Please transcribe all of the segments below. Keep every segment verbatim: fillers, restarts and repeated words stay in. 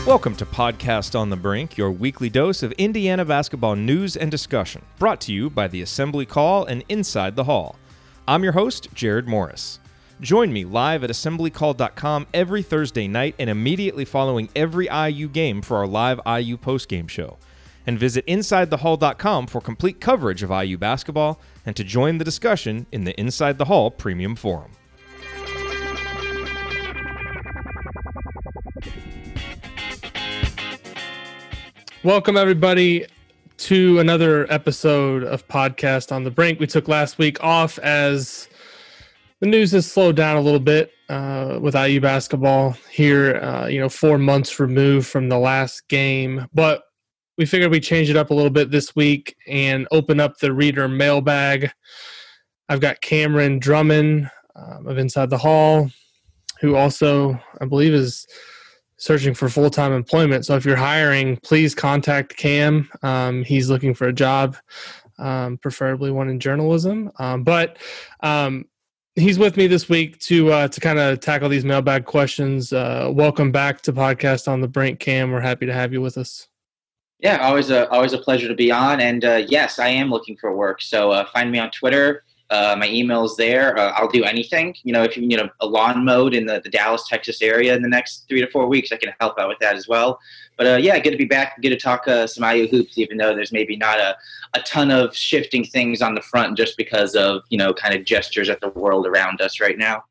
Welcome to Podcast on the Brink, your weekly dose of Indiana basketball news and discussion, brought to you by the Assembly Call and Inside the Hall. I'm your host, Jared Morris. Join me live at assembly call dot com every Thursday night and immediately following every I U game for our live I U postgame show. And visit inside the hall dot com for complete coverage of I U basketball and to join the discussion in the Inside the Hall Premium Forum. Welcome, everybody, to another episode of Podcast on the Brink. We took last week off as the news has slowed down a little bit uh, with I U basketball here, uh, you know, four months removed from the last game. But we figured we'd change it up a little bit this week and open up the reader mailbag. I've got Cameron Drummond um, of Inside the Hall, who also, I believe, is searching for full-time employment. So if you're hiring, please contact Cam. Um, he's looking for a job, um, preferably one in journalism. Um, but um, he's with me this week to uh, to kind of tackle these mailbag questions. Uh, welcome back to Podcast on the Brink, Cam. We're happy to have you with us. Yeah, always a always a pleasure to be on. And uh, yes, I am looking for work. So uh, find me on Twitter. Uh, my email's there. Uh, I'll do anything. You know, if you need a, a lawn mowed in the, the Dallas, Texas area in the next three to four weeks, I can help out with that as well. But uh, yeah, good to be back. Good to talk uh, some I U hoops, even though there's maybe not a, a ton of shifting things on the front just because of, you know, kind of gestures at the world around us right now.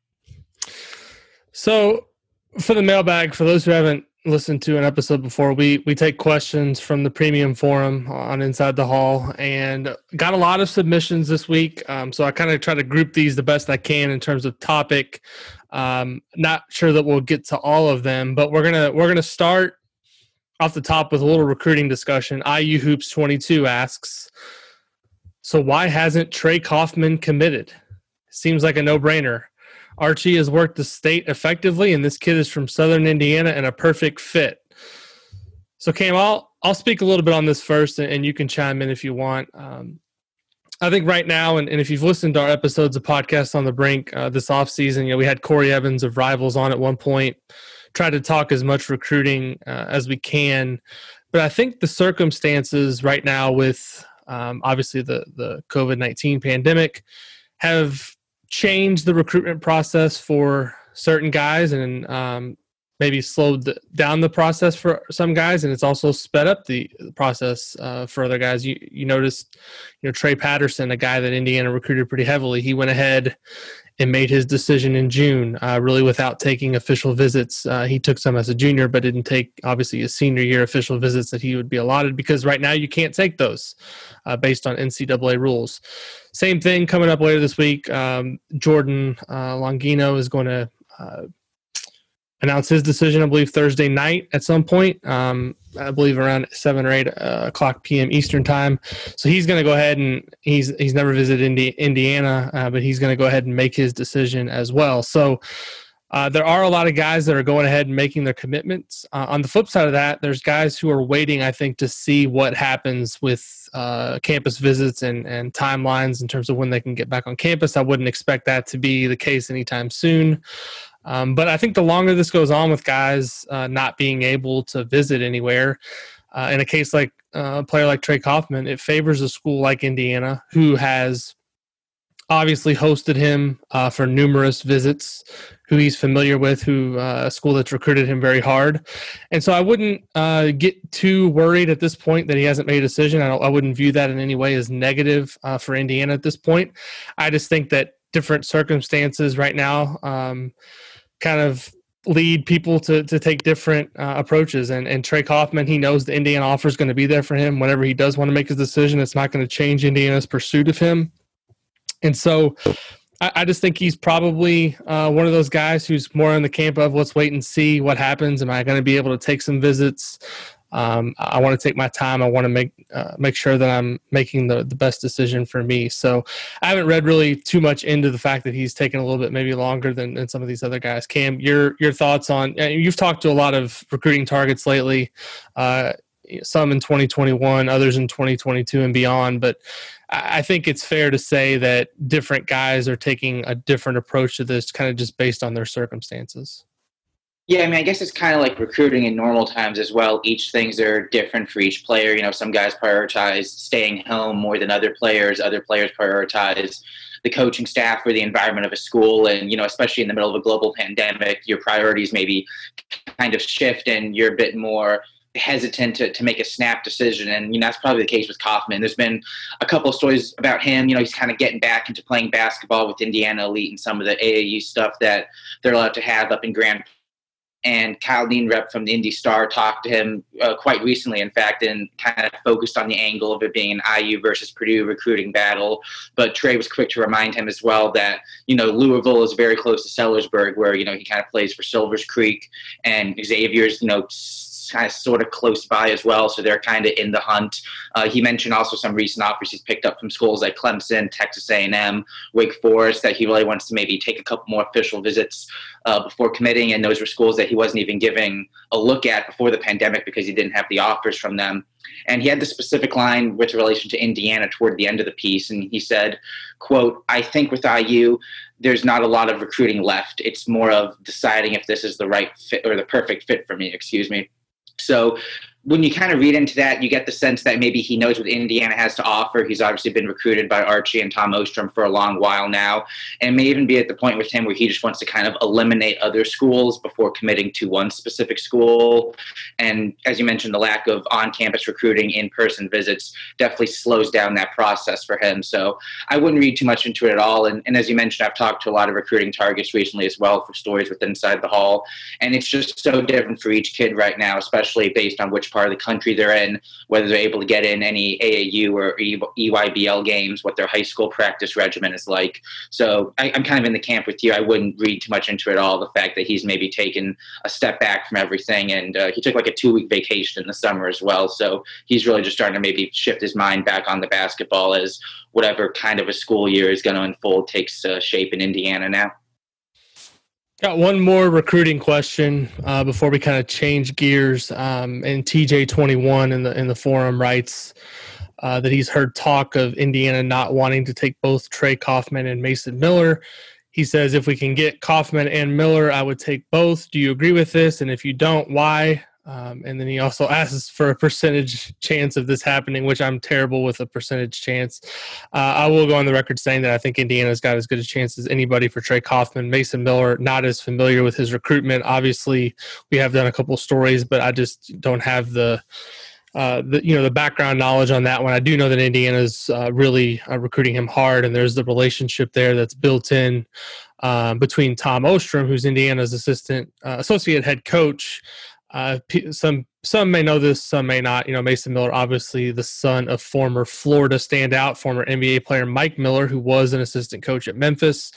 So for the mailbag, for those who haven't listened to an episode before, we we take questions from the premium forum on Inside the Hall and got a lot of submissions this week. Um, so I kind of try to group these the best I can in terms of topic. Um, not sure that we'll get to all of them, but we're gonna we're gonna start off the top with a little recruiting discussion. I U Hoops twenty-two asks, so why hasn't Trey Kaufman committed? Seems like a no-brainer. Archie has worked the state effectively, and this kid is from Southern Indiana and a perfect fit. So, Cam, I'll, I'll speak a little bit on this first, and, and you can chime in if you want. Um, I think right now, and, and if you've listened to our episodes of Podcast on the Brink uh, this offseason, you know, we had Corey Evans of Rivals on at one point, tried to talk as much recruiting uh, as we can. But I think the circumstances right now with um, obviously the, the covid nineteen pandemic have changed the recruitment process for certain guys and um, maybe slowed down the process for some guys, and it's also sped up the, the process uh, for other guys. You you noticed, you know, Trey Patterson, a guy that Indiana recruited pretty heavily, he went ahead and made his decision in June, uh, really without taking official visits. Uh, he took some as a junior, but didn't take, obviously, his senior year official visits that he would be allotted, because right now you can't take those uh, based on N C double A rules. Same thing coming up later this week. Um, Jordan uh, Longino is going to uh, announce his decision, I believe, Thursday night at some point. Um, I believe around seven or eight uh, o'clock p.m. Eastern time. So he's going to go ahead and he's he's never visited Indi- Indiana, uh, but he's going to go ahead and make his decision as well. So uh, there are a lot of guys that are going ahead and making their commitments. Uh, on the flip side of that, there's guys who are waiting, I think, to see what happens with uh, campus visits and, and timelines in terms of when they can get back on campus. I wouldn't expect that to be the case anytime soon. Um, but I think the longer this goes on with guys uh, not being able to visit anywhere, uh, in a case like uh, a player like Trey Kaufman, it favors a school like Indiana, who has obviously hosted him uh, for numerous visits, who he's familiar with, who uh, a school that's recruited him very hard. And so I wouldn't uh, get too worried at this point that he hasn't made a decision. I, don't, I wouldn't view that in any way as negative uh, for Indiana at this point. I just think that different circumstances right now um, kind of lead people to to take different uh, approaches. And, and Trey Kaufman, he knows the Indiana offer is going to be there for him whenever he does want to make his decision. It's not going to change Indiana's pursuit of him. And so I, I just think he's probably uh, one of those guys who's more in the camp of let's wait and see what happens. Am I going to be able to take some visits? Um, I want to take my time. I want to make uh, make sure that I'm making the, the best decision for me. So I haven't read really too much into the fact that he's taken a little bit maybe longer than, than some of these other guys. Cam, your your thoughts on – you've talked to a lot of recruiting targets lately, uh, some in twenty twenty-one, others in twenty twenty-two and beyond. But I think it's fair to say that different guys are taking a different approach to this kind of just based on their circumstances. Yeah, I mean, I guess it's kind of like recruiting in normal times as well. Each things are different for each player. You know, some guys prioritize staying home more than other players. Other players prioritize the coaching staff or the environment of a school. And, you know, especially in the middle of a global pandemic, your priorities maybe kind of shift and you're a bit more hesitant to, to make a snap decision. And, you know, that's probably the case with Kaufman. There's been a couple of stories about him. You know, he's kind of getting back into playing basketball with Indiana Elite and some of the A A U stuff that they're allowed to have up in Grand. And Kyle Neenrep from the Indy Star talked to him uh, quite recently, in fact, and kind of focused on the angle of it being an I U versus Purdue recruiting battle. But Trey was quick to remind him as well that, you know, Louisville is very close to Sellersburg, where, you know, he kind of plays for Silvers Creek, and Xavier's, you know, kind of sort of close by as well, so they're kind of in the hunt. Uh, he mentioned also some recent offers he's picked up from schools like Clemson, Texas A and M, Wake Forest, that he really wants to maybe take a couple more official visits uh, before committing, and those were schools that he wasn't even giving a look at before the pandemic because he didn't have the offers from them. And he had the specific line with relation to Indiana toward the end of the piece, and he said, quote, "I think with I U, there's not a lot of recruiting left. It's more of deciding if this is the right fit or the perfect fit for me, excuse me." So when you kind of read into that, you get the sense that maybe he knows what Indiana has to offer. He's obviously been recruited by Archie and Tom Ostrom for a long while now, and it may even be at the point with him where he just wants to kind of eliminate other schools before committing to one specific school. And as you mentioned, the lack of on-campus recruiting, in-person visits definitely slows down that process for him. So I wouldn't read too much into it at all. And, and as you mentioned, I've talked to a lot of recruiting targets recently as well for stories with Inside the Hall, and it's just so different for each kid right now, especially based on which part of the country they're in, whether they're able to get in any A A U or E Y B L games, what their high school practice regimen is like. So I, I'm kind of in the camp with you. I wouldn't read too much into it all. The fact that he's maybe taken a step back from everything, and uh, he took like a two-week vacation in the summer as well. So he's really just starting to maybe shift his mind back on the basketball as whatever kind of a school year is going to unfold takes uh, shape in Indiana now. Got one more recruiting question uh, before we kind of change gears. Um, and T J twenty-one in the in the forum writes uh, that he's heard talk of Indiana not wanting to take both Trey Kaufman and Mason Miller. He says, if we can get Kaufman and Miller, I would take both. Do you agree with this? And if you don't, why? Um, and then he also asks for a percentage chance of this happening, which I'm terrible with a percentage chance. Uh, I will go on the record saying that I think Indiana's got as good a chance as anybody for Trey Kaufman. Mason Miller, not as familiar with his recruitment. Obviously, we have done a couple stories, but I just don't have the, uh, the you know, the background knowledge on that one. I do know that Indiana's uh, really uh, recruiting him hard, and there's the relationship there that's built in uh, between Tom Ostrom, who's Indiana's assistant uh, associate head coach. Uh, some some may know this, some may not. You know, Mason Miller, obviously the son of former Florida standout, former N B A player Mike Miller, who was an assistant coach at Memphis.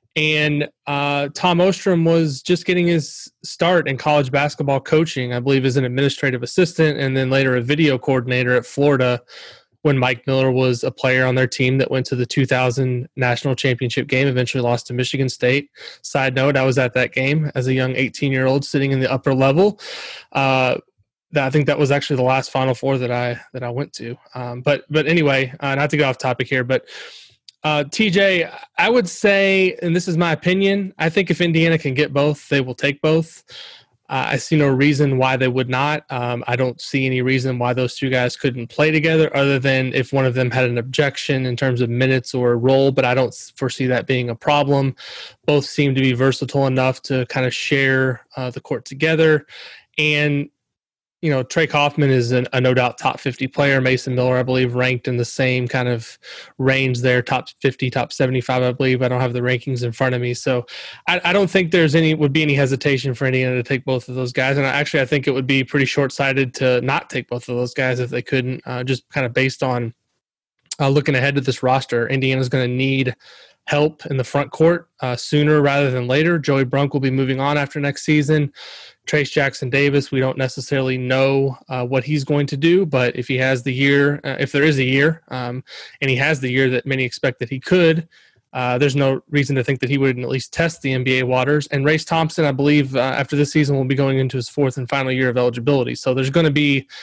And uh, Tom Ostrom was just getting his start in college basketball coaching, I believe as an administrative assistant and then later a video coordinator at Florida, when Mike Miller was a player on their team that went to the two thousand national championship game, eventually lost to Michigan State. Side note, I was at that game as a young eighteen-year-old sitting in the upper level. Uh, I think that was actually the last Final Four that I that I went to. Um, but but anyway, uh, not to get off topic here, but uh, T J, I would say, and this is my opinion, I think if Indiana can get both, they will take both. Uh, I see no reason why they would not. Um, I don't see any reason why those two guys couldn't play together other than if one of them had an objection in terms of minutes or role, but I don't foresee that being a problem. Both seem to be versatile enough to kind of share uh, the court together. And, you know, Trey Kaufman is an, a no doubt top fifty player. Mason Miller, I believe, ranked in the same kind of range there, top fifty, top seventy-five, I believe. I don't have the rankings in front of me. So I, I don't think there's any, would be any hesitation for Indiana to take both of those guys. And I, actually, I think it would be pretty short-sighted to not take both of those guys if they couldn't, uh, just kind of based on uh, looking ahead to this roster. Indiana's going to need help in the front court uh, sooner rather than later. Joey Brunk will be moving on after next season. Trace Jackson Davis, we don't necessarily know uh, what he's going to do, but if he has the year, uh, if there is a year, um, and he has the year that many expect that he could, uh, there's no reason to think that he wouldn't at least test the N B A waters. And Race Thompson, I believe, uh, after this season will be going into his fourth and final year of eligibility. So there's going to be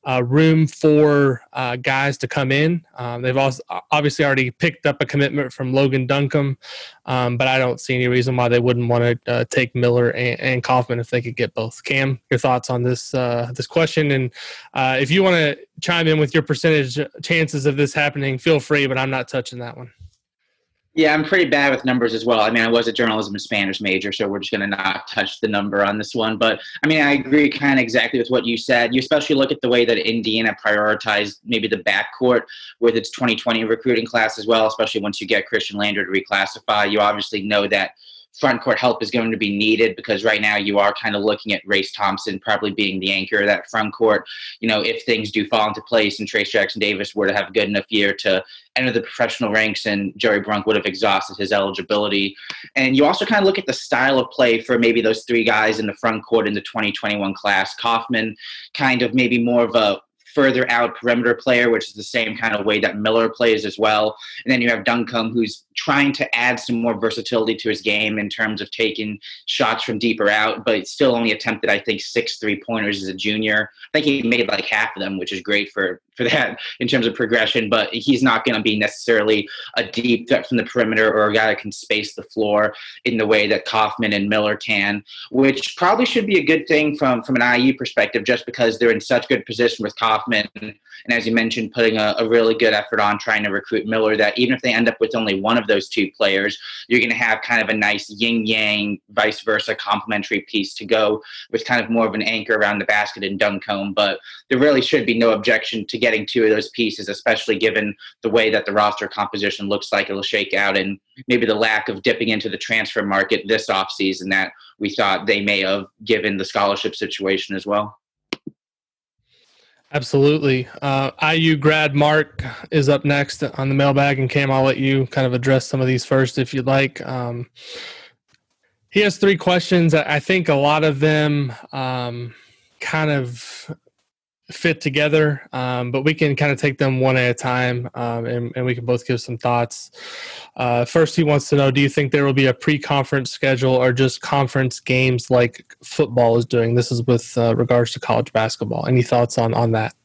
uh, room for uh, guys to come in. Um, they've also obviously already picked up a commitment from Logan Duncombe, um, but I don't see any reason why they wouldn't want to uh, take Miller and, and Kaufman if they could get both. Cam, your thoughts on this uh, this question, and uh, if you want to chime in with your percentage chances of this happening, feel free, but I'm not touching that one. Yeah, I'm pretty bad with numbers as well. I mean, I was a journalism and Spanish major, so we're just going to not touch the number on this one. But, I mean, I agree kind of exactly with what you said. You especially look at the way that Indiana prioritized maybe the backcourt with its twenty twenty recruiting class as well, especially once you get Christian Lander to reclassify. You obviously know that front court help is going to be needed because right now you are kind of looking at Race Thompson probably being the anchor of that front court. You know, if things do fall into place and Trace Jackson Davis were to have a good enough year to enter the professional ranks and Jerry Brunk would have exhausted his eligibility. And you also kind of look at the style of play for maybe those three guys in the front court in the twenty twenty-one class. Kaufman kind of maybe more of a further out perimeter player, which is the same kind of way that Miller plays as well. And then you have Duncombe, who's trying to add some more versatility to his game in terms of taking shots from deeper out, but still only attempted, I think, six three-pointers as a junior. I think he made like half of them, which is great for, for that in terms of progression, but he's not going to be necessarily a deep threat from the perimeter or a guy that can space the floor in the way that Kaufman and Miller can, which probably should be a good thing from, from an I U perspective, just because they're in such good position with Kaufman. And as you mentioned, putting a, a really good effort on trying to recruit Miller, that even if they end up with only one of those two players, you're going to have kind of a nice yin-yang, vice versa, complementary piece to go with kind of more of an anchor around the basket in Duncombe. But there really should be no objection to getting two of those pieces, especially given the way that the roster composition looks like it'll shake out and maybe the lack of dipping into the transfer market this offseason that we thought they may have given the scholarship situation as well. Absolutely. Uh, I U grad Mark is up next on the mailbag, and Cam, I'll let you kind of address some of these first if you'd like. Um, he has three questions. I think a lot of them um, kind of fit together, um, but we can kind of take them one at a time, um, and, and we can both give some thoughts. Uh, first, he wants to know, do you think there will be a pre-conference schedule or just conference games like football is doing? This is with uh, regards to college basketball. Any thoughts on, on that?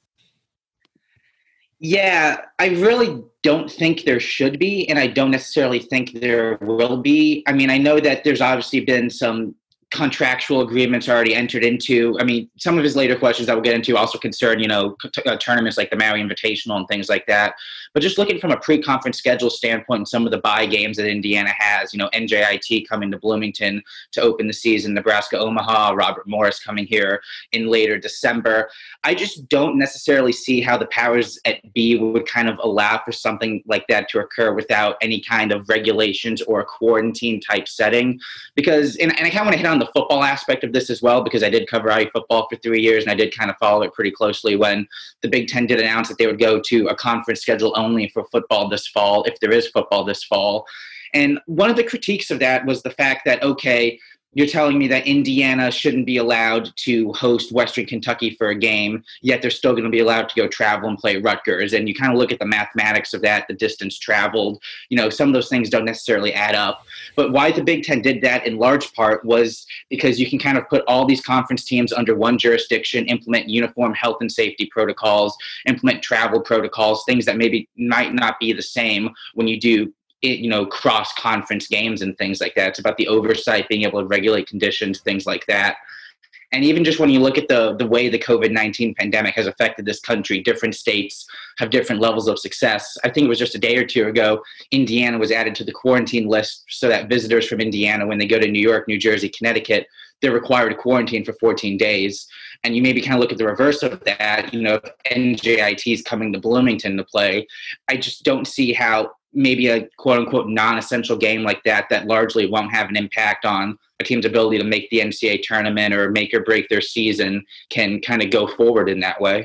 Yeah, I really don't think there should be, and I don't necessarily think there will be. I mean, I know that there's obviously been some contractual agreements already entered into. I mean, some of his later questions that we'll get into also concern, you know, t- uh, tournaments like the Maui Invitational and things like that. But just looking from a pre-conference schedule standpoint and some of the bye games that Indiana has, you know, N J I T coming to Bloomington to open the season, Nebraska Omaha, Robert Morris coming here in later December. I just don't necessarily see how the powers at B would kind of allow for something like that to occur without any kind of regulations or a quarantine type setting. Because, and, and I kind of want to hit on the football aspect of this as well, because I did cover I U football for three years and I did kind of follow it pretty closely when the Big Ten did announce that they would go to a conference schedule only for football this fall, if there is football this fall. And one of the critiques of that was the fact that, okay, you're telling me that Indiana shouldn't be allowed to host Western Kentucky for a game, yet they're still going to be allowed to go travel and play Rutgers. And you kind of look at the mathematics of that, the distance traveled, you know, some of those things don't necessarily add up. But why the Big Ten did that in large part was because you can kind of put all these conference teams under one jurisdiction, implement uniform health and safety protocols, implement travel protocols, things that maybe might not be the same when you do It, you know, cross-conference games and things like that. It's about the oversight, being able to regulate conditions, things like that. And even just when you look at the the way the COVID nineteen pandemic has affected this country, different states have different levels of success. I think it was just a day or two ago, Indiana was added to the quarantine list so that visitors from Indiana, when they go to New York, New Jersey, Connecticut, they're required to quarantine for fourteen days. And you maybe kind of look at the reverse of that, you know, if N J I T is coming to Bloomington to play, I just don't see how maybe a quote-unquote non-essential game like that that largely won't have an impact on a team's ability to make the N C double A tournament or make or break their season can kind of go forward in that way.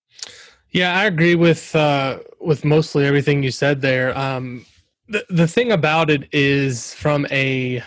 Yeah, I agree with uh, with mostly everything you said there. Um, the the thing about it is, from a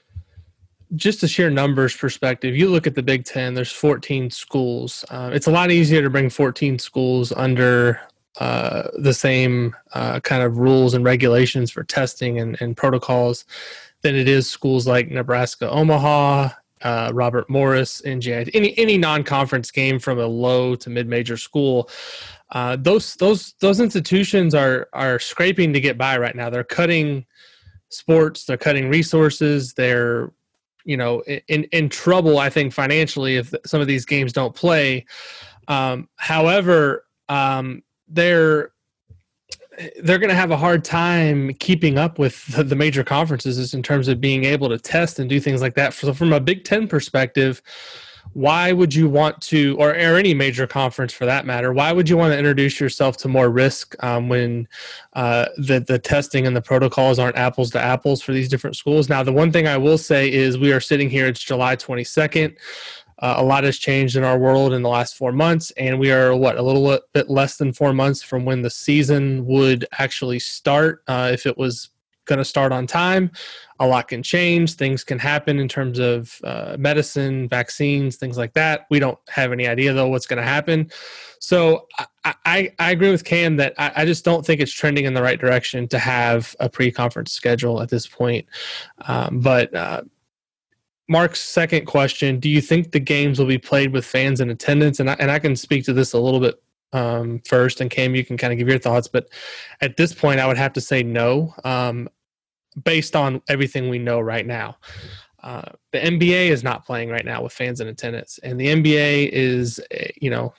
just a sheer numbers perspective, you look at the Big Ten. There's fourteen schools. Uh, it's a lot easier to bring fourteen schools under uh, the same uh, kind of rules and regulations for testing and, and protocols than it is schools like Nebraska Omaha uh, Robert Morris, N J I T, any any non-conference game from a low to mid-major school. Uh, those those those institutions are are scraping to get by right now. They're cutting sports, they're cutting resources, they're you know in in trouble, I think, financially if some of these games don't play. Um, however, um, they're they're going to have a hard time keeping up with the, the major conferences in terms of being able to test and do things like that. So from a Big Ten perspective, why would you want to, or, or any major conference for that matter, why would you want to introduce yourself to more risk um, when uh, the, the testing and the protocols aren't apples to apples for these different schools? Now, the one thing I will say is we are sitting here, it's July twenty-second. Uh, a lot has changed in our world in the last four months, and we are, what, a little bit less than four months from when the season would actually start. Uh, if it was going to start on time, a lot can change. Things can happen in terms of uh, medicine, vaccines, things like that. We don't have any idea, though, what's going to happen. So I, I, I agree with Cam that I, I just don't think it's trending in the right direction to have a pre-conference schedule at this point. Um, but uh, Mark's second question, do you think the games will be played with fans in attendance? And I, and I can speak to this a little bit um, first, and Cam, you can kind of give your thoughts. But at this point, I would have to say no, um, based on everything we know right now. Uh, the N B A is not playing right now with fans in attendance. And the N B A is, you know,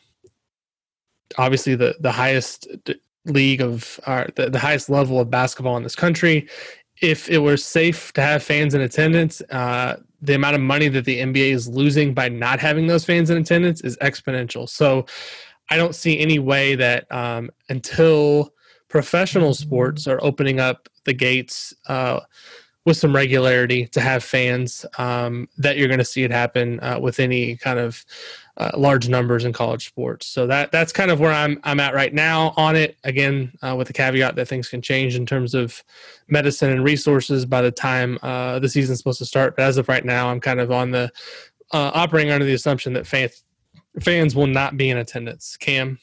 obviously the, the highest league of, uh, the, the highest level of basketball in this country. If it were safe to have fans in attendance, uh, the amount of money that the N B A is losing by not having those fans in attendance is exponential. So I don't see any way that um, until professional sports are opening up the gates uh, with some regularity to have fans, um, that you're going to see it happen uh, with any kind of uh, large numbers in college sports. So that that's kind of where I'm I'm at right now on it. Again, uh, with the caveat that things can change in terms of medicine and resources by the time uh, the season's supposed to start. But as of right now, I'm kind of on the uh, operating under the assumption that fans fans will not be in attendance. Cam?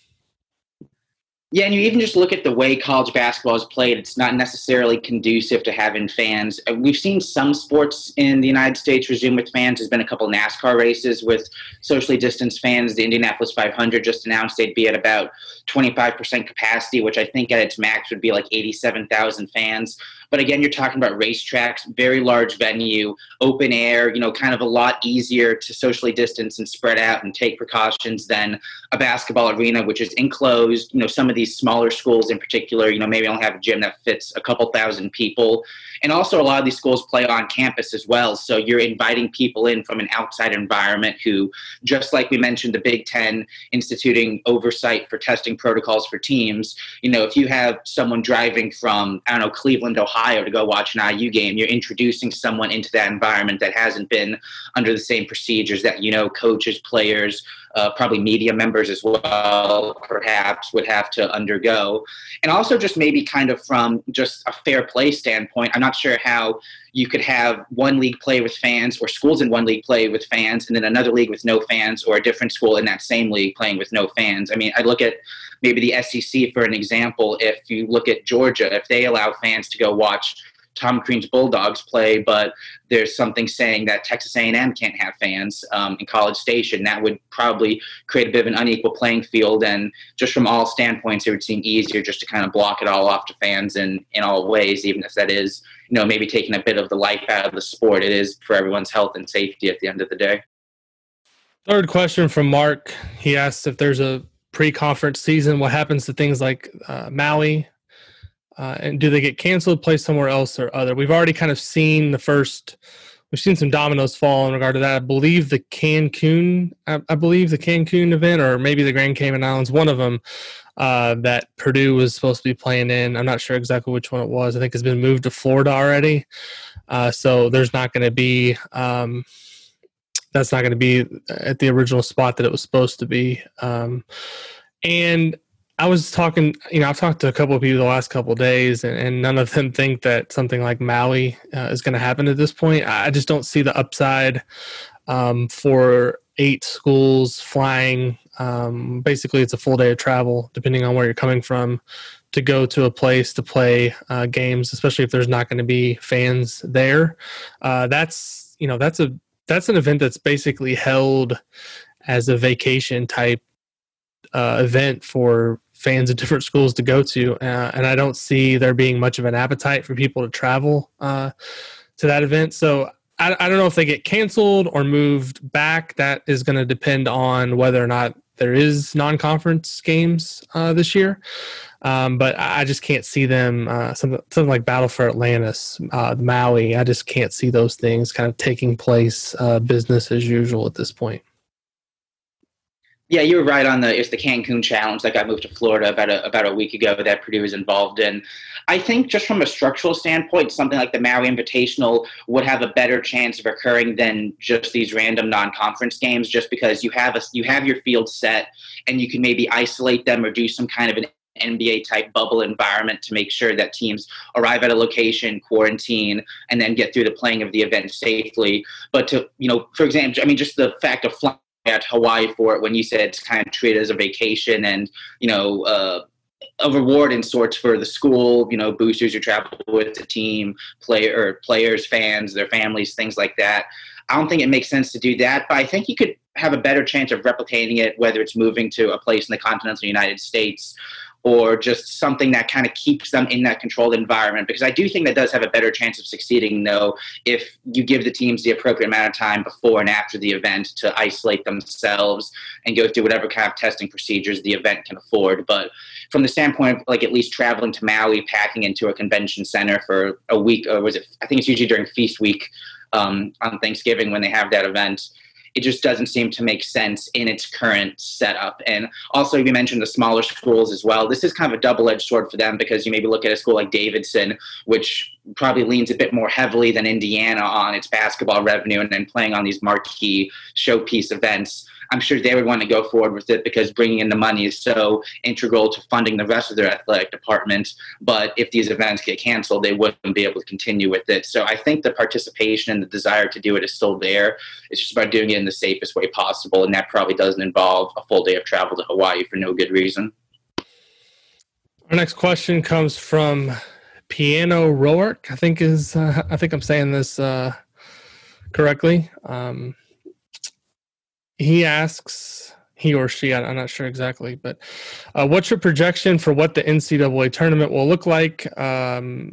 Yeah, and you even just look at the way college basketball is played, it's not necessarily conducive to having fans. We've seen some sports in the United States resume with fans. There's been a couple NASCAR races with socially distanced fans. The Indianapolis five hundred just announced they'd be at about twenty-five percent capacity, which I think at its max would be like eighty-seven thousand fans. But again, you're talking about racetracks, very large venue, open air, you know, kind of a lot easier to socially distance and spread out and take precautions than a basketball arena, which is enclosed. You know, some of these smaller schools in particular, you know, maybe only have a gym that fits a couple thousand people. And also a lot of these schools play on campus as well. So you're inviting people in from an outside environment who, just like we mentioned, the Big Ten instituting oversight for testing protocols for teams. You know, if you have someone driving from, I don't know, Cleveland, Ohio to go watch an I U game, you're introducing someone into that environment that hasn't been under the same procedures that, you know, coaches, players, uh, probably media members as well, perhaps would have to undergo. And also just maybe kind of from just a fair play standpoint, I'm not sure how you could have one league play with fans or schools in one league play with fans and then another league with no fans, or a different school in that same league playing with no fans. I mean, I look at maybe the S E C for an example. If you look at Georgia, if they allow fans to go watch Tom Crean's Bulldogs play, but there's something saying that Texas A and M can't have fans um, in College Station, that would probably create a bit of an unequal playing field. And just from all standpoints, it would seem easier just to kind of block it all off to fans in, in all ways, even if that is, you know, maybe taking a bit of the life out of the sport. It is for everyone's health and safety at the end of the day. Third question from Mark. He asks if there's a pre-conference season, what happens to things like uh, Maui? Uh, and do they get canceled, play somewhere else or other? We've already kind of seen the first, we've seen some dominoes fall in regard to that. I believe the Cancun, I, I believe the Cancun event, or maybe the Grand Cayman Islands, one of them uh, that Purdue was supposed to be playing in. I'm not sure exactly which one it was. I think it's been moved to Florida already. Uh, so there's not going to be, um, that's not going to be at the original spot that it was supposed to be. Um, and I was talking, you know, I've talked to a couple of people the last couple of days, and, and none of them think that something like Maui uh, is going to happen at this point. I just don't see the upside um, for eight schools flying. Um, basically, it's a full day of travel, depending on where you're coming from, to go to a place to play uh, games, especially if there's not going to be fans there. Uh, that's, you know, that's a that's an event that's basically held as a vacation type uh, event for fans of different schools to go to. Uh, and I don't see there being much of an appetite for people to travel uh, to that event. So I, I don't know if they get canceled or moved back. That is going to depend on whether or not there is non-conference games uh, this year. Um, but I just can't see them, uh, something, something like Battle for Atlantis, uh, Maui. I just can't see those things kind of taking place uh, business as usual at this point. Yeah, you were right on the it's the Cancun Challenge that got moved to Florida about a about a week ago that Purdue was involved in. I think just from a structural standpoint, something like the Maui Invitational would have a better chance of occurring than just these random non-conference games, just because you have a you have your field set and you can maybe isolate them or do some kind of an N B A type bubble environment to make sure that teams arrive at a location, quarantine, and then get through the playing of the event safely. But to, you know, for example, I mean, just the fact of flying at Hawaii for it, when you said it's kind of treated as a vacation and, you know, uh, a reward in sorts for the school, you know, boosters who travel with the team, player, players, fans, their families, things like that. I don't think it makes sense to do that, but I think you could have a better chance of replicating it, whether it's moving to a place in the continental United States or just something that kind of keeps them in that controlled environment. Because I do think that does have a better chance of succeeding, though, if you give the teams the appropriate amount of time before and after the event to isolate themselves and go through whatever kind of testing procedures the event can afford. But from the standpoint of, like, at least traveling to Maui, packing into a convention center for a week, or was it, I think it's usually during Feast Week um, on Thanksgiving when they have that event, it just doesn't seem to make sense in its current setup. And also, you mentioned the smaller schools as well. This is kind of a double-edged sword for them, because you maybe look at a school like Davidson, which probably leans a bit more heavily than Indiana on its basketball revenue and then playing on these marquee showpiece events. I'm sure they would want to go forward with it because bringing in the money is so integral to funding the rest of their athletic department. But if these events get canceled, they wouldn't be able to continue with it. So I think the participation and the desire to do it is still there. It's just about doing it in the safest way possible. And that probably doesn't involve a full day of travel to Hawaii for no good reason. Our next question comes from Piano Roark. I think is uh, I think I'm saying this uh, correctly. Um, He asks, he or she, I'm not sure exactly, but uh, what's your projection for what the N C double A tournament will look like? Um,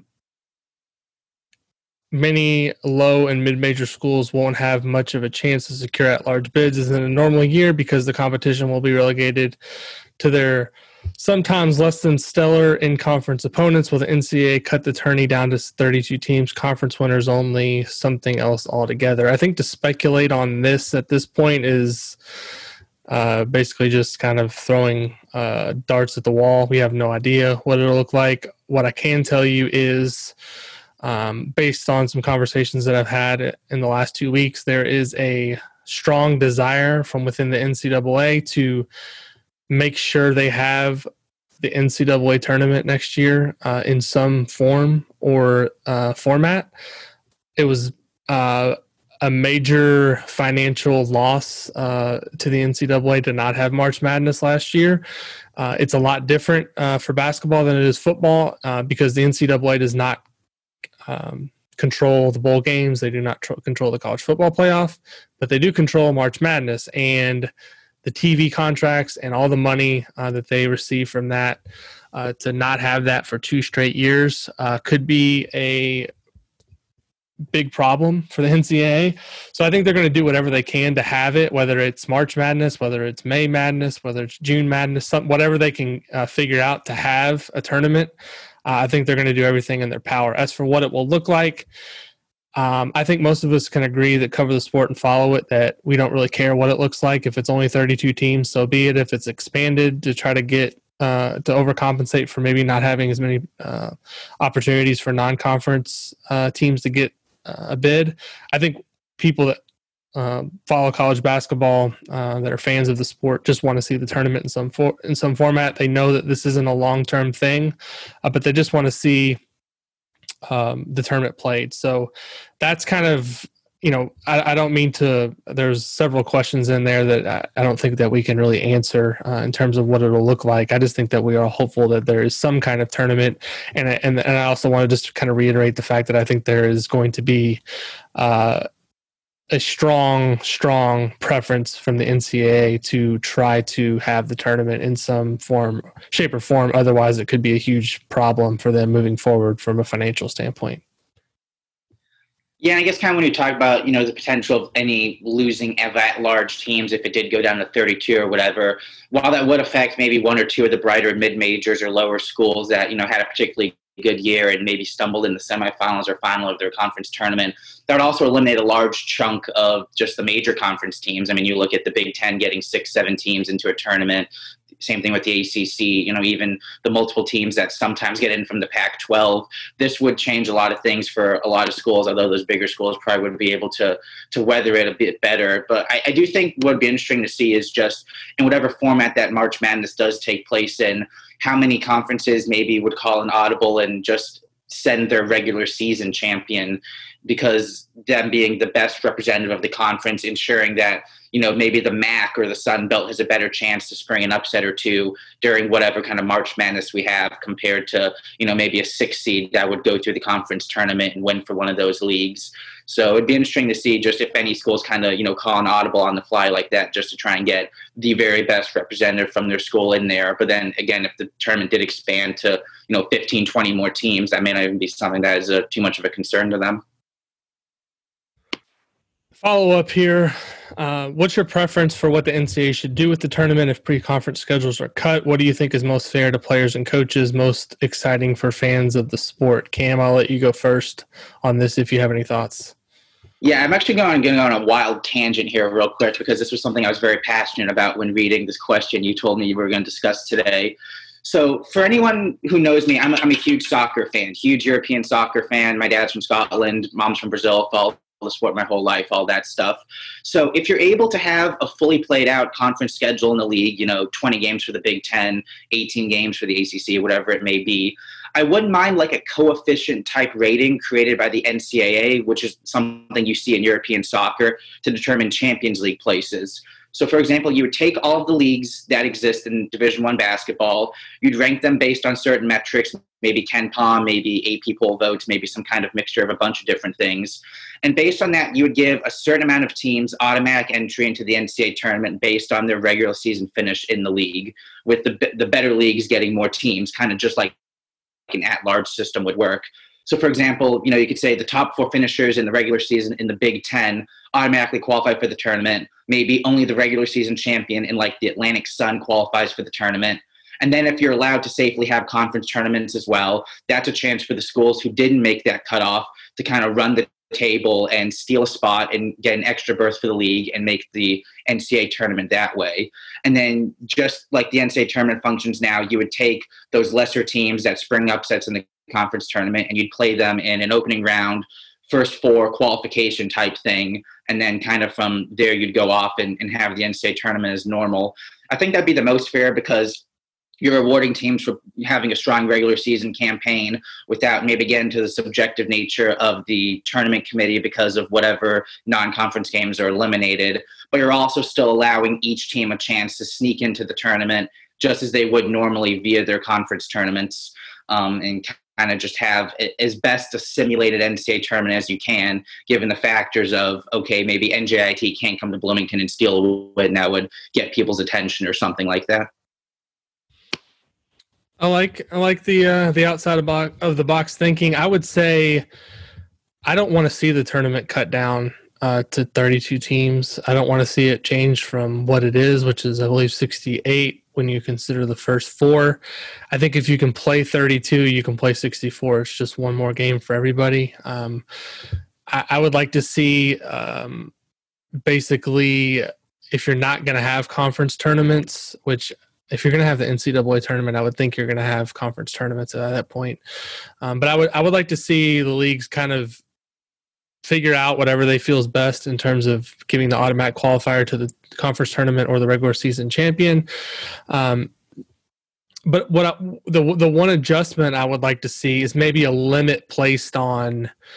many low and mid-major schools won't have much of a chance to secure at-large bids as in a normal year because the competition will be relegated to their sometimes less than stellar in-conference opponents. Will the N C double A cut the tourney down to thirty-two teams, conference winners only, something else altogether? I think to speculate on this at this point is uh, basically just kind of throwing uh, darts at the wall. We have no idea what it'll look like. What I can tell you is, um, based on some conversations that I've had in the last two weeks, there is a strong desire from within the N C double A to make sure they have the N C double A tournament next year uh, in some form or uh, format. It was uh, a major financial loss uh, to the N C double A to not have March Madness last year. Uh, it's a lot different uh, for basketball than it is football uh, because the N C double A does not um, control the bowl games. They do not tr- control the college football playoff, but they do control March Madness. And the T V contracts and all the money uh, that they receive from that, uh, to not have that for two straight years uh, could be a big problem for the N C double A. So I think they're going to do whatever they can to have it, whether it's March Madness, whether it's May Madness, whether it's June Madness, some, whatever they can uh, figure out to have a tournament. Uh, I think they're going to do everything in their power. As for what it will look like, Um, I think most of us can agree that cover the sport and follow it, that we don't really care what it looks like. If it's only thirty-two teams, so be it. If it's expanded to try to get uh, to overcompensate for maybe not having as many uh, opportunities for non-conference uh, teams to get uh, a bid. I think people that uh, follow college basketball, uh, that are fans of the sport, just want to see the tournament in some for- in some format. They know that this isn't a long-term thing, uh, but they just want to see um, the tournament played. So that's kind of, you know, I, I don't mean to, there's several questions in there that I, I don't think that we can really answer uh, in terms of what it'll look like. I just think that we are hopeful that there is some kind of tournament. And, and, and I also want to just kind of reiterate the fact that I think there is going to be uh, a strong, strong preference from the N C double A to try to have the tournament in some form, shape or form. Otherwise, it could be a huge problem for them moving forward from a financial standpoint. Yeah, I guess kind of when you talk about, you know, the potential of any losing at-large teams if it did go down to thirty-two or whatever, while that would affect maybe one or two of the brighter mid-majors or lower schools that, you know, had a particularly good year and maybe stumbled in the semifinals or final of their conference tournament, that would also eliminate a large chunk of just the major conference teams. I mean, you look at the Big Ten getting six, seven teams into a tournament. Same thing with the A C C, you know, even the multiple teams that sometimes get in from the Pac twelve. This would change a lot of things for a lot of schools, although those bigger schools probably would be able to to weather it a bit better. But I, I do think what would be interesting to see is just in whatever format that March Madness does take place in, how many conferences maybe would call an audible and just send their regular season champion, because them being the best representative of the conference, ensuring that, you know, maybe the M A C or the Sun Belt has a better chance to spring an upset or two during whatever kind of March Madness we have, compared to, you know, maybe a six seed that would go through the conference tournament and win for one of those leagues. So it'd be interesting to see just if any schools kind of, you know, call an audible on the fly like that, just to try and get the very best representative from their school in there. But then again, if the tournament did expand to, you know, fifteen, twenty more teams, that may not even be something that is a, too much of a concern to them. Follow up here. Uh, what's your preference for what the N C double A should do with the tournament if pre-conference schedules are cut? What do you think is most fair to players and coaches, most exciting for fans of the sport? Cam, I'll let you go first on this if you have any thoughts. Yeah, I'm actually going, going on a wild tangent here real quick, because this was something I was very passionate about when reading this question you told me you were going to discuss today. So for anyone who knows me, I'm a, I'm a huge soccer fan, huge European soccer fan. My dad's from Scotland, mom's from Brazil, followed the sport my whole life, all that stuff. So if you're able to have a fully played out conference schedule in the league, you know, twenty games for the Big Ten, eighteen games for the A C C, whatever it may be, I wouldn't mind like a coefficient type rating created by the N C double A, which is something you see in European soccer, to determine Champions League places. So, for example, you would take all of the leagues that exist in Division One basketball, you'd rank them based on certain metrics, maybe KenPom, maybe A P poll votes, maybe some kind of mixture of a bunch of different things. And based on that, you would give a certain amount of teams automatic entry into the N C double A tournament based on their regular season finish in the league, with the the better leagues getting more teams, kind of just like an at-large system would work. So, for example, you know, you could say the top four finishers in the regular season in the Big Ten automatically qualify for the tournament. Maybe only the regular season champion in like the Atlantic Sun qualifies for the tournament. And then if you're allowed to safely have conference tournaments as well, that's a chance for the schools who didn't make that cutoff to kind of run the table and steal a spot and get an extra berth for the league and make the N C double A tournament that way. And then just like the N C double A tournament functions now, you would take those lesser teams that spring upsets in the conference tournament and you'd play them in an opening round, first four qualification type thing. And then kind of from there, you'd go off and, and have the N C double A tournament as normal. I think that'd be the most fair, because you're rewarding teams for having a strong regular season campaign without maybe getting to the subjective nature of the tournament committee because of whatever non-conference games are eliminated. But you're also still allowing each team a chance to sneak into the tournament just as they would normally via their conference tournaments, um, and kind of just have as best a simulated N C double A tournament as you can, given the factors of, okay, maybe N J I T can't come to Bloomington and steal a win, that would get people's attention or something like that. I like I like the uh, the outside of, bo- of the box thinking. I would say I don't want to see the tournament cut down uh, to thirty-two teams. I don't want to see it change from what it is, which is I believe sixty-eight when you consider the first four. I think if you can play thirty-two, you can play sixty-four. It's just one more game for everybody. Um, I, I would like to see um, basically, if you're not going to have conference tournaments, which if you're going to have the N C double A tournament, I would think you're going to have conference tournaments at that point. Um, but I would I would like to see the leagues kind of figure out whatever they feel is best in terms of giving the automatic qualifier to the conference tournament or the regular season champion. Um, but what I, the the one adjustment I would like to see is maybe a limit placed on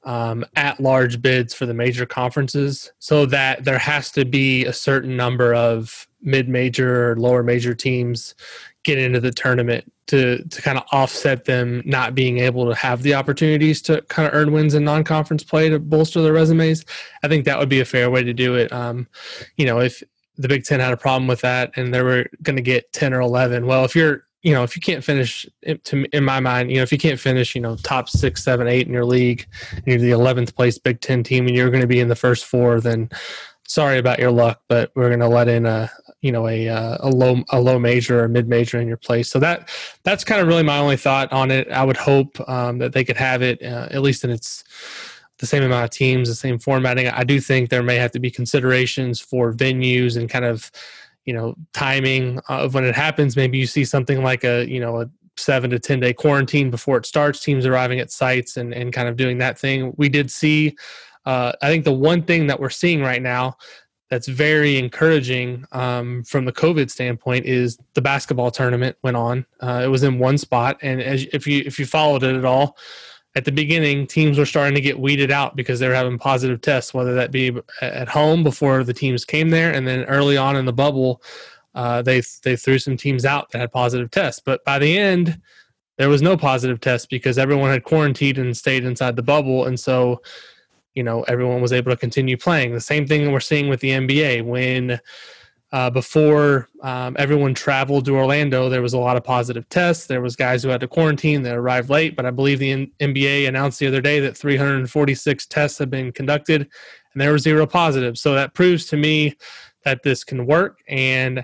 um, at-large bids for the major conferences, so that there has to be a certain number of mid-major or lower major teams get into the tournament to to kind of offset them not being able to have the opportunities to kind of earn wins in non-conference play to bolster their resumes. I think that would be a fair way to do it. Um, you know, if the Big Ten had a problem with that and they were going to get ten or eleven, well, if you're you know, if you can't finish, to in my mind, you know, if you can't finish, you know, top six, seven, eight in your league, and you're the eleventh place Big Ten team, and you're going to be in the first four, then sorry about your luck, but we're going to let in a, you know, a a low a low major or mid major in your place. So that that's kind of really my only thought on it. I would hope um, that they could have it uh, at least in its the same amount of teams, the same formatting. I do think there may have to be considerations for venues and kind of, you know, timing of when it happens. Maybe you see something like a, you know, a seven to ten day quarantine before it starts, teams arriving at sites and, and kind of doing that thing. We did see, uh, I think the one thing that we're seeing right now that's very encouraging um, from the COVID standpoint is the basketball tournament went on. Uh, it was in one spot. And as if you, if you followed it at all, at the beginning, teams were starting to get weeded out because they were having positive tests, whether that be at home before the teams came there, and then early on in the bubble, uh, they they threw some teams out that had positive tests. But by the end, there was no positive test because everyone had quarantined and stayed inside the bubble, and so you know everyone was able to continue playing. The same thing we're seeing with the N B A when. Uh, before um, everyone traveled to Orlando, there was a lot of positive tests. There was guys who had to quarantine that arrived late, but I believe the N- NBA announced the other day that three hundred forty-six tests have been conducted, and there were zero positives. So that proves to me that this can work, and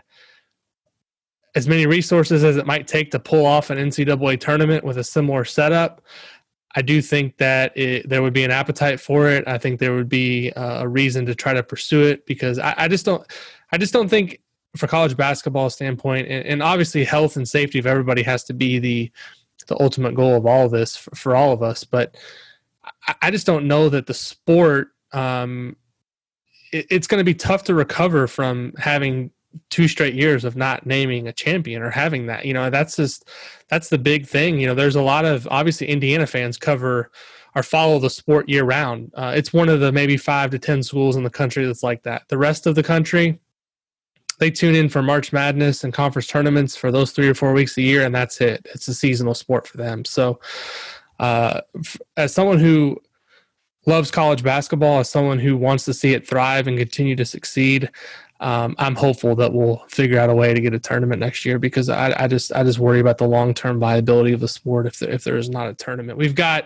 as many resources as it might take to pull off an N C double A tournament with a similar setup, I do think that it, there would be an appetite for it. I think there would be uh, a reason to try to pursue it because I, I just don't – I just don't think for college basketball standpoint, and, and obviously health and safety of everybody has to be the the ultimate goal of all of this for, for all of us. But I, I just don't know that the sport, um, it, it's going to be tough to recover from having two straight years of not naming a champion or having that. You know, that's just that's the big thing. You know, there's a lot of obviously Indiana fans cover or follow the sport year round. Uh, it's one of the maybe five to ten schools in the country that's like that. The rest of the country, they tune in for March Madness and conference tournaments for those three or four weeks a year, and that's it. It's a seasonal sport for them. So uh, f- as someone who loves college basketball, as someone who wants to see it thrive and continue to succeed, um, I'm hopeful that we'll figure out a way to get a tournament next year because I, I just I just worry about the long-term viability of the sport if there, if there is not a tournament. We've got,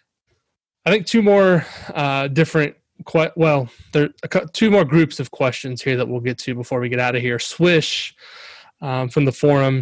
I think, two more uh, different Quite, well, there are two more groups of questions here that we'll get to before we get out of here. Swish um, from the forum,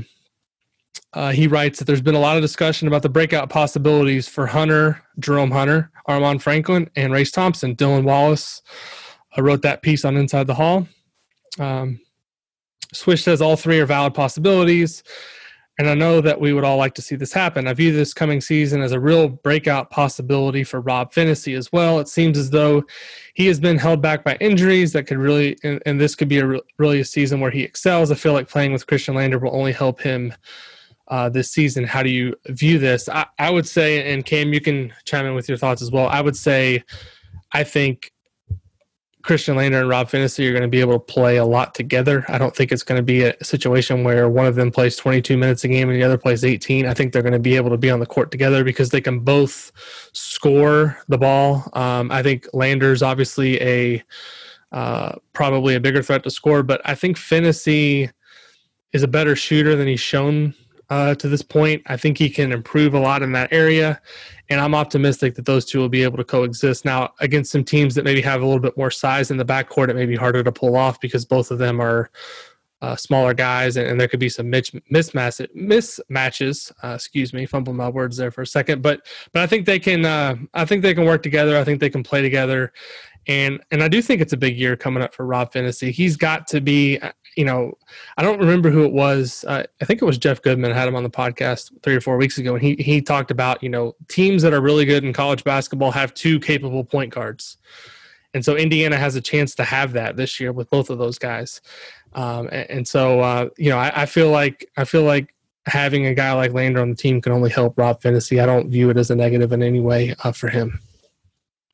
uh, he writes that there's been a lot of discussion about the breakout possibilities for Hunter, Jerome Hunter, Armaan Franklin, and Race Thompson. Dylan Wallace uh, wrote that piece on Inside the Hall. Um, Swish says all three are valid possibilities, and I know that we would all like to see this happen. I view this coming season as a real breakout possibility for Rob Phinisee as well. It seems as though he has been held back by injuries that could really, and, and this could be a re- really a season where he excels. I feel like playing with Christian Lander will only help him uh, this season. How do you view this? I, I would say, and Cam, you can chime in with your thoughts as well. I would say, I think Christian Lander and Rob Phinisee are going to be able to play a lot together. I don't think it's going to be a situation where one of them plays twenty-two minutes a game and the other plays eighteen. I think they're going to be able to be on the court together because they can both score the ball. Um, I think Lander's obviously a uh, probably a bigger threat to score, but I think Phinisee is a better shooter than he's shown uh, to this point. I think he can improve a lot in that area. And I'm optimistic that those two will be able to coexist. Now, against some teams that maybe have a little bit more size in the backcourt, it may be harder to pull off because both of them are uh, smaller guys, and, and there could be some mitch, mismatch, mismatches. Uh, excuse me, fumbling my words there for a second. But but I think they can. Uh, I think they can work together. I think they can play together. And and I do think it's a big year coming up for Rob Phinisee. He's got to be. You know, I don't remember who it was. Uh, I think it was Jeff Goodman. I had him on the podcast three or four weeks ago, and he he talked about, you know, teams that are really good in college basketball have two capable point guards. And so Indiana has a chance to have that this year with both of those guys. Um, and, and so, uh, you know, I, I feel like I feel like having a guy like Lander on the team can only help Rob Phinisee. I don't view it as a negative in any way uh, for him.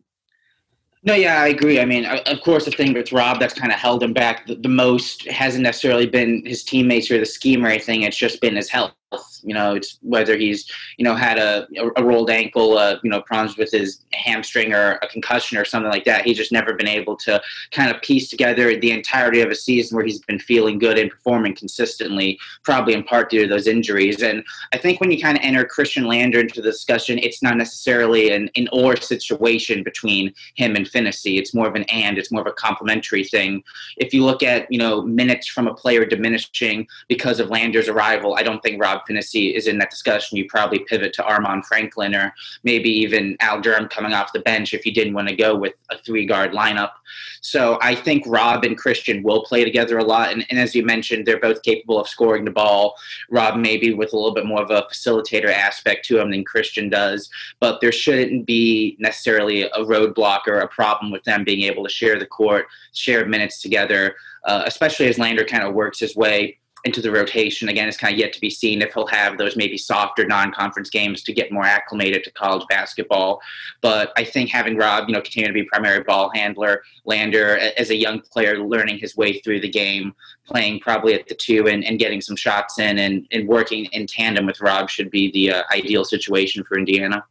No, yeah, I agree. I mean, of course, the thing with Rob that's kind of held him back the, the most hasn't necessarily been his teammates or the scheme or anything. It's just been his health. You know, it's whether he's, you know, had a, a rolled ankle, uh, you know, problems with his hamstring or a concussion or something like that. He's just never been able to kind of piece together the entirety of a season where he's been feeling good and performing consistently, probably in part due to those injuries. And I think when you kind of enter Christian Lander into the discussion, it's not necessarily an, an or situation between him and Phinisee. It's more of an and, it's more of a complementary thing. If you look at, you know, minutes from a player diminishing because of Lander's arrival, I don't think Rob Phinisee is in that discussion. You probably pivot to Armaan Franklin or maybe even Al Durham coming off the bench if you didn't want to go with a three-guard lineup. So I think Rob and Christian will play together a lot. And, and as you mentioned, they're both capable of scoring the ball. Rob maybe with a little bit more of a facilitator aspect to him than Christian does. But there shouldn't be necessarily a roadblock or a problem with them being able to share the court, share minutes together, uh, especially as Lander kind of works his way into the rotation. Again, it's kind of yet to be seen if he'll have those maybe softer non-conference games to get more acclimated to college basketball. But I think having Rob, you know, continue to be primary ball handler, Lander as a young player learning his way through the game, playing probably at the two and, and getting some shots in and, and working in tandem with Rob should be the uh, ideal situation for Indiana.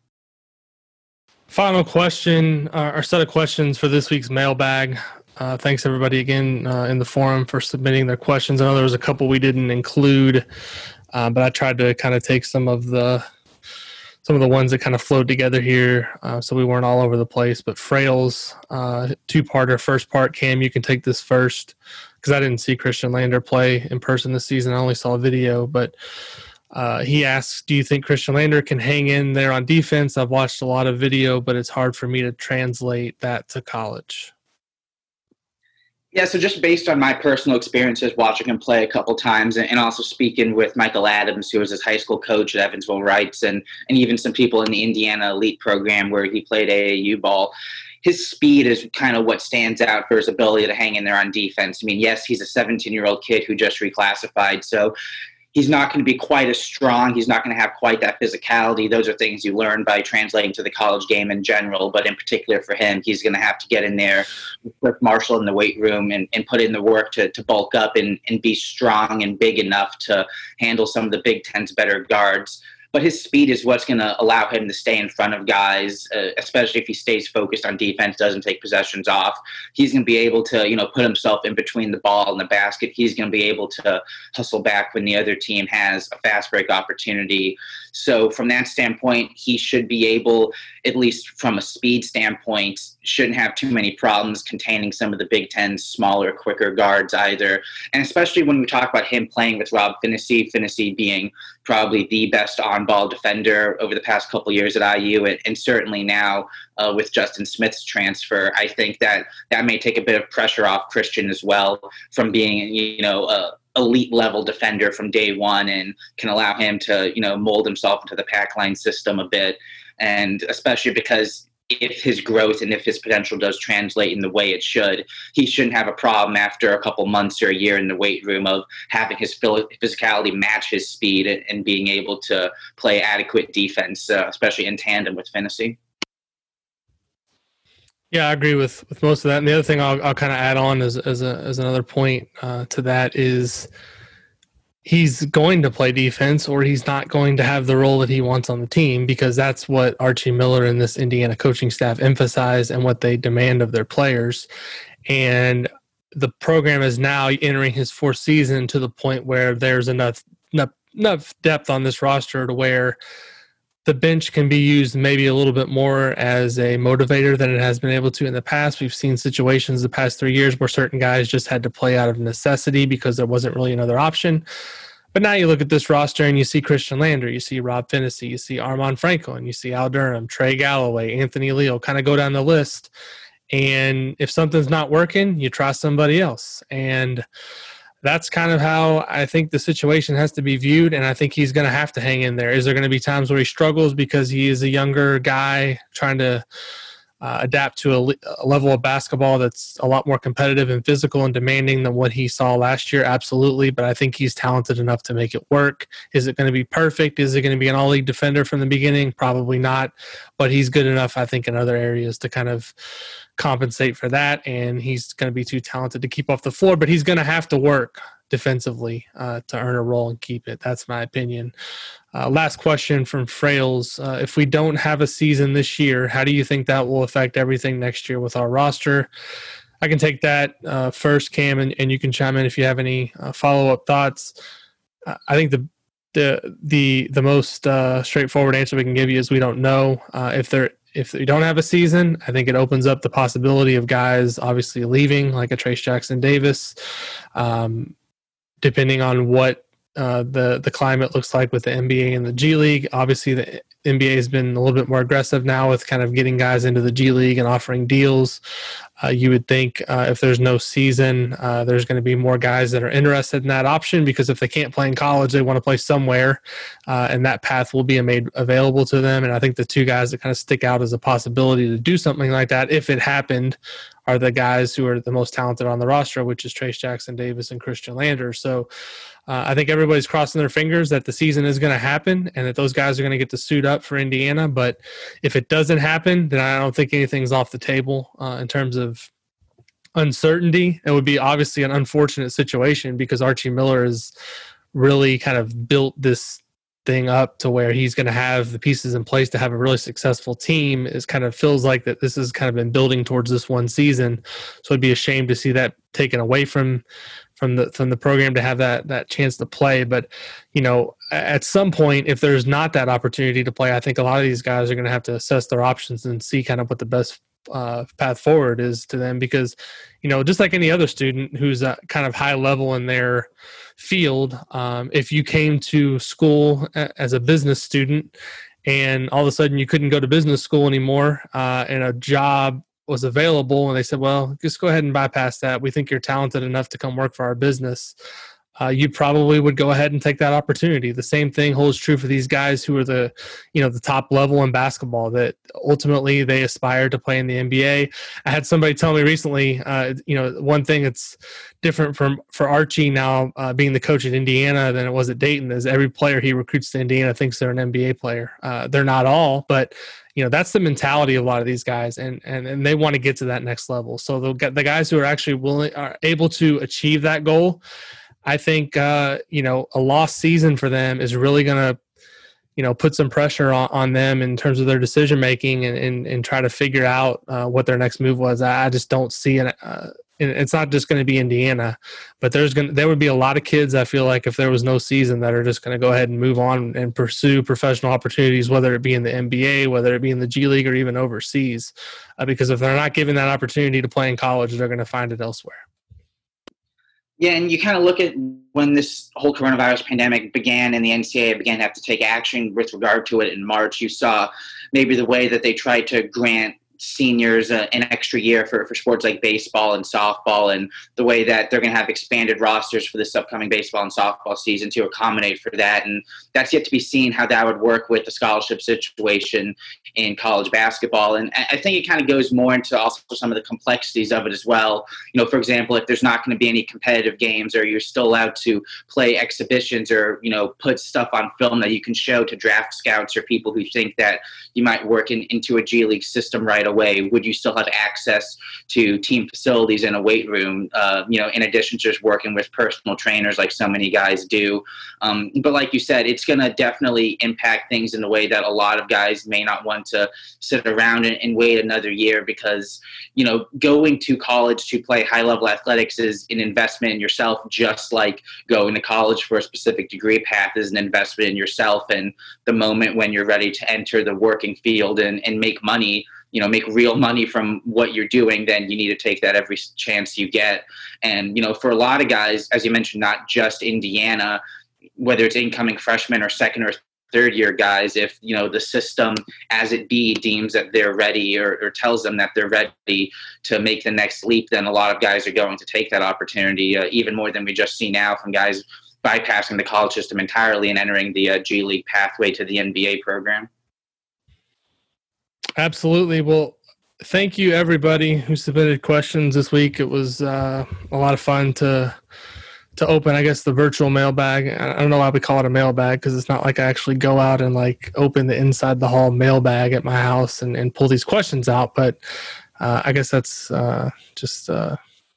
Final question, uh, or set of questions for this week's mailbag. Uh, thanks everybody again uh, in the forum for submitting their questions. I know there was a couple we didn't include, uh, but I tried to kind of take some of the some of the ones that kind of flowed together here, uh, so we weren't all over the place. But Frails, uh, two-parter. First part, Cam, you can take this first because I didn't see Christian Lander play in person this season. I only saw a video, but uh, he asks, do you think Christian Lander can hang in there on defense? I've watched a lot of video, but it's hard for me to translate that to college. Yeah, so just based on my personal experiences watching him play a couple times and also speaking with Michael Adams, who was his high school coach at Evansville Reitz, and, and even some people in the Indiana Elite program where he played A A U ball, his speed is kind of what stands out for his ability to hang in there on defense. I mean, yes, he's a seventeen-year-old kid who just reclassified, so he's not going to be quite as strong. He's not going to have quite that physicality. Those are things you learn by translating to the college game in general. But in particular for him, he's going to have to get in there with Marshall in the weight room and, and put in the work to, to bulk up and, and be strong and big enough to handle some of the Big Ten's better guards. But his speed is what's going to allow him to stay in front of guys, uh, especially if he stays focused on defense, doesn't take possessions off. He's going to be able to, you know, put himself in between the ball and the basket. He's going to be able to hustle back when the other team has a fast break opportunity. So from that standpoint, he should be able, at least from a speed standpoint, shouldn't have too many problems containing some of the Big Ten's smaller, quicker guards either. And especially when we talk about him playing with Rob Phinisee, Phinisee being probably the best on-ball defender over the past couple of years at I U, and, and certainly now uh, with Justin Smith's transfer, I think that that may take a bit of pressure off Christian as well from being, you know, a elite level defender from day one, and can allow him to, you know, mold himself into the pack line system a bit. And especially because if his growth and if his potential does translate in the way it should, he shouldn't have a problem after a couple months or a year in the weight room of having his physicality match his speed and being able to play adequate defense, uh, especially in tandem with Phinisee. Yeah, I agree with, with most of that. And the other thing I'll, I'll kind of add on as as, a, as another point uh, to that is he's going to play defense, or he's not going to have the role that he wants on the team, because that's what Archie Miller and this Indiana coaching staff emphasize and what they demand of their players. And the program is now entering his fourth season to the point where there's enough enough, enough depth on this roster to where the bench can be used maybe a little bit more as a motivator than it has been able to in the past. We've seen situations the past three years where certain guys just had to play out of necessity because there wasn't really another option. But now you look at this roster and you see Christian Lander, you see Rob Phinisee, you see Armaan Franklin, you see Al Durham, Trey Galloway, Anthony Leal, kind of go down the list. And if something's not working, you try somebody else. And that's kind of how I think the situation has to be viewed, and I think he's going to have to hang in there. Is there going to be times where he struggles because he is a younger guy trying to uh, adapt to a, a level of basketball that's a lot more competitive and physical and demanding than what he saw last year? Absolutely, but I think he's talented enough to make it work. Is it going to be perfect? Is it going to be an all-league defender from the beginning? Probably not, but he's good enough, I think, in other areas to kind of compensate for that, and he's going to be too talented to keep off the floor, but he's going to have to work defensively uh, to earn a role and keep it. That's my opinion. Uh, last question from Frails. Uh, if we don't have a season this year, how do you think that will affect everything next year with our roster? I can take that uh, first, Cam, and, and you can chime in if you have any uh, follow-up thoughts. Uh, I think the the the the most uh, straightforward answer we can give you is we don't know. Uh, if they're if they don't have a season, I think it opens up the possibility of guys obviously leaving, like a Trace Jackson Davis, um, depending on what uh, the the climate looks like with the N B A and the G League. Obviously, the N B A has been a little bit more aggressive now with kind of getting guys into the G League and offering deals. Uh, you would think uh, if there's no season, uh, there's going to be more guys that are interested in that option, because if they can't play in college, they want to play somewhere, uh, and that path will be made available to them. And I think the two guys that kind of stick out as a possibility to do something like that, if it happened, are the guys who are the most talented on the roster, which is Trace Jackson Davis and Christian Lander. So uh, I think everybody's crossing their fingers that the season is going to happen and that those guys are going to get to suit up for Indiana. But if it doesn't happen, then I don't think anything's off the table uh, in terms of uncertainty. It would be obviously an unfortunate situation because Archie Miller has really kind of built this thing up to where he's going to have the pieces in place to have a really successful team. It kind of feels like that this has kind of been building towards this one season. So it'd be a shame to see that taken away from from the from the program to have that that chance to play. But, you know, at some point, if there's not that opportunity to play, I think a lot of these guys are going to have to assess their options and see kind of what the best uh, path forward is to them, because, you know, just like any other student who's uh, kind of high level in their field, um, if you came to school a- as a business student and all of a sudden you couldn't go to business school anymore uh, and a job was available and they said, well, just go ahead and bypass that. We think you're talented enough to come work for our business. Uh, you probably would go ahead and take that opportunity. The same thing holds true for these guys who are the, you know, the top level in basketball, that ultimately they aspire to play in the N B A. I had somebody tell me recently, uh, you know, one thing that's different from for Archie now uh, being the coach at Indiana than it was at Dayton is every player he recruits to Indiana thinks they're an N B A player. Uh, they're not all, but you know, that's the mentality of a lot of these guys, and and, and they want to get to that next level. So they'll get the guys who are actually willing, are able to achieve that goal. I think, uh, you know, a lost season for them is really going to, you know, put some pressure on, on them in terms of their decision making and, and, and try to figure out uh, what their next move was. I, I just don't see it. Uh, and it's not just going to be Indiana, but there's going to, there would be a lot of kids, I feel like, if there was no season, that are just going to go ahead and move on and pursue professional opportunities, whether it be in the N B A, whether it be in the G League, or even overseas. Uh, because if they're not given that opportunity to play in college, they're going to find it elsewhere. Yeah, and you kind of look at when this whole coronavirus pandemic began and the N C double A began to have to take action with regard to it in March, you saw maybe the way that they tried to grant seniors uh, an extra year for, for sports like baseball and softball, and the way that they're going to have expanded rosters for this upcoming baseball and softball season to accommodate for that. And that's yet to be seen how that would work with the scholarship situation in college basketball. And I think it kind of goes more into also some of the complexities of it as well. You know, for example, if there's not going to be any competitive games, or you're still allowed to play exhibitions or, you know, put stuff on film that you can show to draft scouts or people who think that you might work in, into a G League system right away, would you still have access to team facilities and a weight room, uh, you know, in addition to just working with personal trainers like so many guys do? Um, but like you said, it's going to definitely impact things in a way that a lot of guys may not want to sit around and, and wait another year, because, you know, going to college to play high-level athletics is an investment in yourself, just like going to college for a specific degree path is an investment in yourself. And the moment when you're ready to enter the working field and, and make money, you know, make real money from what you're doing, then you need to take that every chance you get. And, you know, for a lot of guys, as you mentioned, not just Indiana, whether it's incoming freshmen or second or third year guys, if, you know, the system as it be deems that they're ready, or, or tells them that they're ready to make the next leap, then a lot of guys are going to take that opportunity, uh, even more than we just see now from guys bypassing the college system entirely and entering the uh, G League pathway to the N B A program. Absolutely. Well, thank you everybody who submitted questions this week. It was uh, a lot of fun to to open, I guess, the virtual mailbag. I don't know why we call it a mailbag, because it's not like I actually go out and like open the inside the hall mailbag at my house and, and pull these questions out. But uh, I guess that's uh, just uh,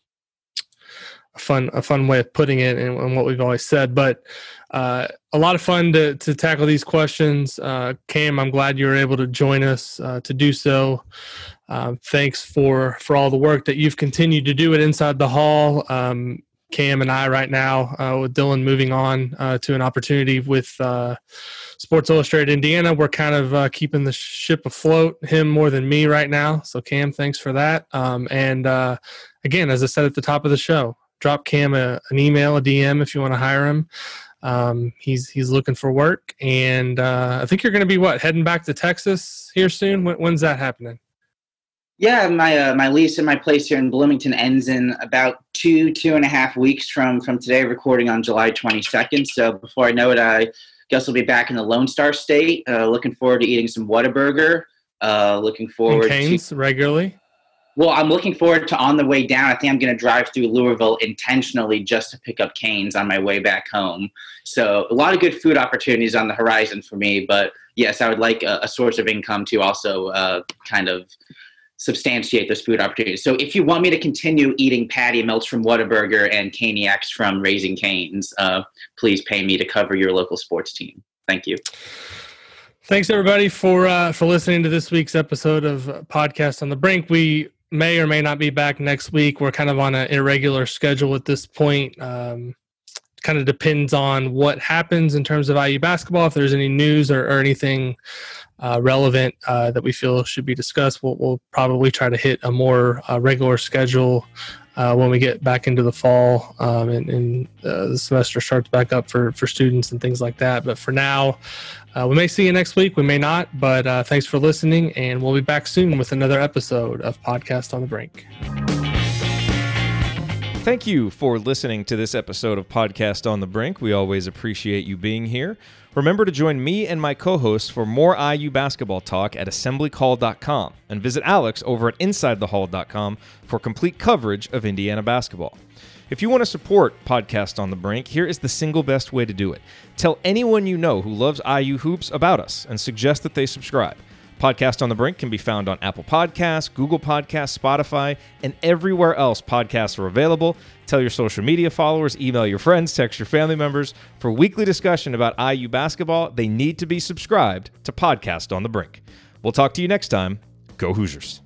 a fun a fun way of putting it, and, and what we've always said. But uh, a lot of fun to to tackle these questions. Uh, Cam, I'm glad you were able to join us uh, to do so. Uh, thanks for for all the work that you've continued to do at Inside the Hall. Um, Cam and I right now, uh, with Dylan moving on uh, to an opportunity with uh, Sports Illustrated Indiana, we're kind of uh, keeping the ship afloat, him more than me right now. So Cam, thanks for that. Um, and uh, again, as I said at the top of the show, drop Cam a, an email, a D M if you want to hire him. Um, he's he's looking for work. And uh, I think you're going to be, what, heading back to Texas here soon? When, when's that happening? Yeah, my uh, my lease in my place here in Bloomington ends in about two, two and a half weeks from, from today, recording on July twenty-second. So before I know it, I guess I'll be back in the Lone Star State. Uh, looking forward to eating some Whataburger. Uh, looking forward Canes to regularly. Well, I'm looking forward to on the way down. I think I'm going to drive through Louisville intentionally just to pick up Canes on my way back home. So a lot of good food opportunities on the horizon for me. But yes, I would like a, a source of income to also uh, kind of substantiate those food opportunities. So if you want me to continue eating patty melts from Whataburger and Caniacs from Raising Cane's, uh, please pay me to cover your local sports team. Thank you. Thanks, everybody, for uh, for listening to this week's episode of Podcast on the Brink. We may or may not be back next week. We're kind of on an irregular schedule at this point. Um, kind of depends on what happens in terms of I U basketball. If there's any news or, or anything uh, relevant uh, that we feel should be discussed, we'll, we'll probably try to hit a more uh, regular schedule uh, when we get back into the fall um, and, and uh, the semester starts back up for, for students and things like that. But for now, uh, we may see you next week. We may not. But uh, thanks for listening, and we'll be back soon with another episode of Podcast on the Brink. Thank you for listening to this episode of Podcast on the Brink. We always appreciate you being here. Remember to join me and my co-hosts for more I U basketball talk at assembly call dot com, and visit Alex over at inside the hall dot com for complete coverage of Indiana basketball. If you want to support Podcast on the Brink, here is the single best way to do it. Tell anyone you know who loves I U hoops about us and suggest that they subscribe. Podcast on the Brink can be found on Apple Podcasts, Google Podcasts, Spotify, and everywhere else podcasts are available. Tell your social media followers, email your friends, text your family members. For weekly discussion about I U basketball, they need to be subscribed to Podcast on the Brink. We'll talk to you next time. Go Hoosiers.